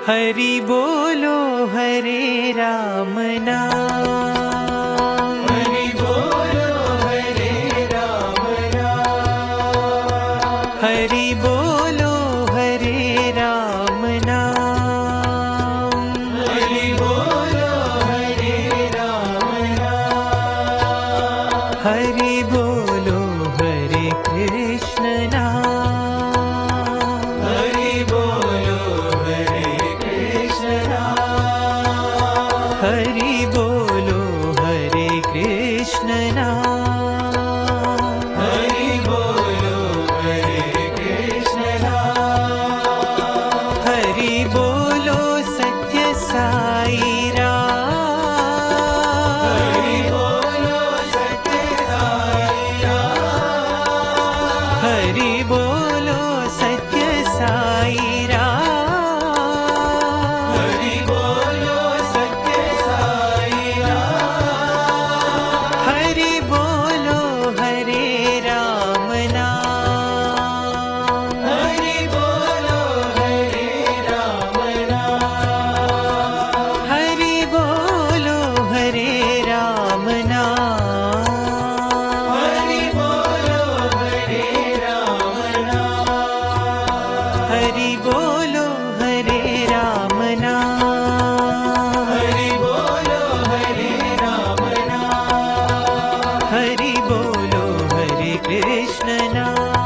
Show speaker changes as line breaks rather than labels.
हरि बोलो हरे राम नाम,
हरि बोलो हरे राम नाम,
हरि बोलो हरे राम नाम,
हरि बोलो हरे राम नाम,
हरि बोलो हरे कृष्ण नाम,
हरि बोलो हरे कृष्ण नाम,
हरि बोलो हरे कृष्ण नाम,
हरि बोलो हरे कृष्ण नाम,
हरि बोलो सत्य साई राम,
हरि बोलो सत्य साई राम,
हरि बोलो सत्य साई राम,
हरि बोलो सत्य साई राम,
हरि बोलो हरे राम नाम,
हरि बोलो हरे राम नाम,
हरि बोलो हरे राम नाम,
हरि बोलो हरे राम नाम,
हरि बोलो हरे राम नाम,
हरि बोलो हरे राम नाम,
हरि बोलो हरे कृष्ण नाम।